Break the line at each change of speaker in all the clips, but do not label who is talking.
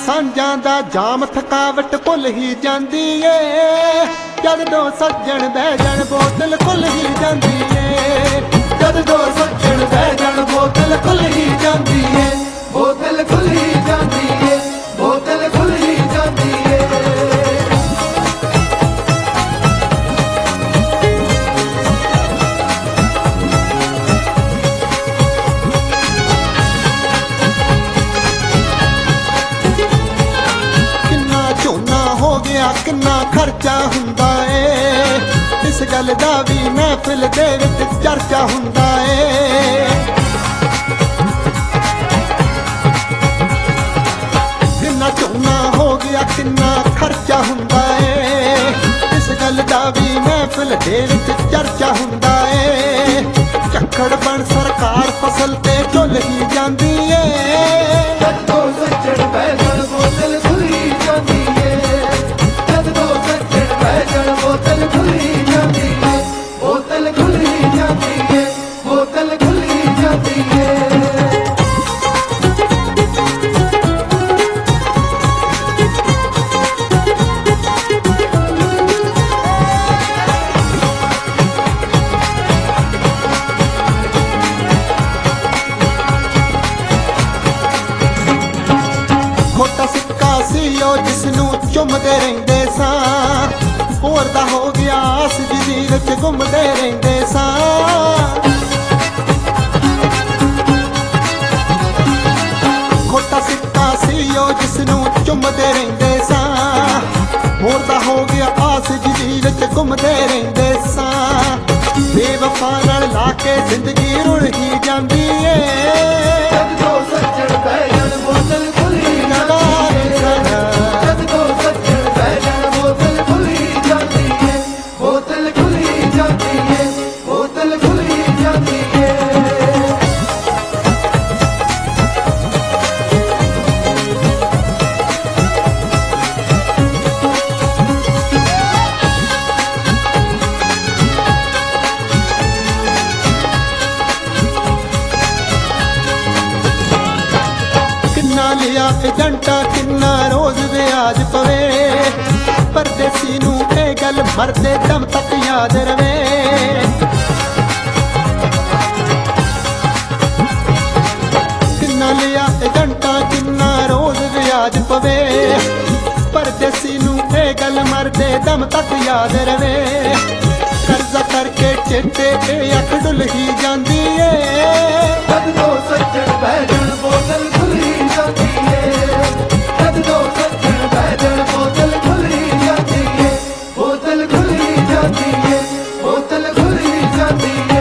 ਸਾਂਝਾਂ ਦਾ ਜਾਮ ਥਕਾਵਟ ਭੁੱਲ ਹੀ ਜਾਂਦੀ ਏ। ਜਦ ਦੋ ਸੱਜਣ ਬਹਿ ਜਾਣ ਬੋਤਲ ਖੁੱਲ ਹੀ ਜਾਂਦੀ ਏ। ਜਦ ਦੋ ਸੱਜਣ ਬਹਿ ਜਾਣ ਬੋਤਲ ਖੁੱਲ ਹੀ ਜਾਂਦੀ ਏ। ਬੋਤਲ ਖੁੱਲ ਹੀ ਜਾਂਦੀ ਏ। ਬੋਤਲ ਖੁੱਲ ਹੀ ਜਾਂਦੀ ਏ। ਕਿੰਨਾ ਖਰਚਾ ਹੁੰਦਾ ਏ, ਇਸ ਗੱਲ ਦਾ ਵੀ ਮਹਿਫਿਲ ਦੇ ਵਿੱਚ ਚਰਚਾ ਹੁੰਦਾ ਏ। ਕਿੰਨਾ ਝੋਨਾ ਹੋ ਗਿਆ ਕਿੰਨਾ ਖਰਚਾ ਹੁੰਦਾ ਏ, ਇਸ ਗੱਲ ਦਾ ਵੀ ਮਹਿਫਿਲ ਦੇ ਵਿੱਚ ਚਰਚਾ ਹੁੰਦਾ ਏ। ਝੱਖੜ ਬਣ ਸਰਕਾਰ ਫਸਲ ਤੇ ਝੁੱਲ ਹੀ ਜਾਂਦੀ ਏ। ਜੱਟੋ ਸੱਜਣ ਬਹਿ ਜਾਣ ਬੋਤਲ ਖੁੱਲੀ ਜਾਂਦੀ ਏ। ਬੋਤਲ ਖੁੱਲੀ ਜਾਂਦੀ ਏ। ਬੋਤਲ ਖੁੱਲੀ ਜਾਂਦੀ ਏ। ਬੋਤਲ ਖੁੱਲੀ ਜਾਂਦੀ ਏ। ਖੋਟਾ ਸਿੱਕਾ ਸੀ ਉਹ ਜਿਸਨੂੰ ਚੁੰਮਦੇ ਰਹਿੰਦੇ ਸਾਂ, ਹੋਰ ਦਾ ਹੋ ਗਿਆ ਆਸ ਜਿਹਦੀ ਵਿੱਚ ਘੁੰਮਦੇ ਰਹਿੰਦੇ ਸਾਂ। ਖੋਟਾ ਸਿੱਕਾ ਸੀ ਉਹ ਜਿਸਨੂੰ ਚੁੰਮਦੇ ਰਹਿੰਦੇ ਸਾਂ, ਹੋਰ ਦਾ ਹੋ ਗਿਆ ਆਸ ਜਿਹਦੀ ਵਿੱਚ ਘੁੰਮਦੇ ਰਹਿੰਦੇ ਸਾਂ। ਬੇਵਫਾ ਨਾਲ ਲਾ ਕੇ ਜ਼ਿੰਦਗੀ ਰੁਲ ਹੀ ਜਾਂਦੀ ਏ। ਜਦ ਦੋ ਸੱਜਣ ਬਹਿ ਜਾਣ ਬੋਤਲ ਖੁੱਲੀ ਜਾਂਦੀ ਏ। ਜਦ ਦੋ ਸੱਜਣ ਬਹਿ ਜਾਣ ਬੋਤਲ ਖੁੱਲੀ ਜਾਂਦੀ ਏ। ਬੋਤਲ ਖੁੱਲੀ ਜਾਂਦੀ ਏ। ਬੋਤਲ ਖੁੱਲੀ ਜਾਂਦੀ ਏ। ਕਿੰਨਾ ਲਿਆ ਏਜੰਟਾ ਕਿੰਨਾ ਰੋਜ਼ ਵਿਆਜ ਪਵੇ, ਪਰਦੇਸੀ ਨੂੰ ਇਹ ਗੱਲ ਮਰਦੇ ਦਮ ਤੱਕ ਯਾਦ ਰਵੇ। ਕਿੰਨਾ ਲਿਆ ਏਜੰਟਾ ਕਿੰਨਾ ਰੋਜ਼ ਵਿਆਜ ਪਵੇ, ਪਰਦੇਸੀ ਨੂੰ ਇਹ ਗੱਲ ਮਰਦੇ ਦਮ ਤੱਕ ਯਾਦ ਰਵੇ। ਕਰਜ਼ਾ ਕਰਕੇ ਚੇਤੇ ਇਹ ਅੱਖ ਡੁੱਲ ਹੀ ਜਾਂਦੀ ਏ। ਜਦ ਦੋ ਸੱਜਣ ਬਹਿ ਜਾਣ ਬੋਤਲ ਖੁੱਲੀ ਜਾਂਦੀ ਏ। ਜਦ ਦੋ ਸੱਜਣ ਬਹਿ ਜਾਣ ਬੋਤਲ ਖੁੱਲੀ ਜਾਂਦੀ ਏ। ਬੋਤਲ ਖੁੱਲੀ ਜਾਂਦੀ ਏ। ਬੋਤਲ ਖੁੱਲੀ ਜਾਂਦੀ ਏ।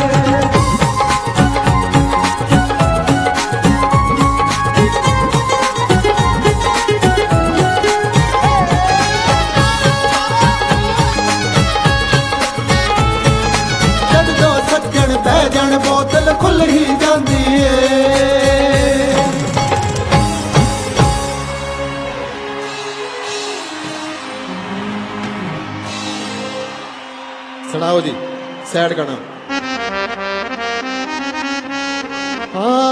ਜਦ ਦੋ ਸੱਜਣ ਬਹਿ ਜਾਣ ਬੋਤਲ ਖੁੱਲ ਹੀ ਜਾਂਦੀ ਏ। ਸੁਣਾਓ ਜੀ ਸੈਡ ਗਾਣਾ।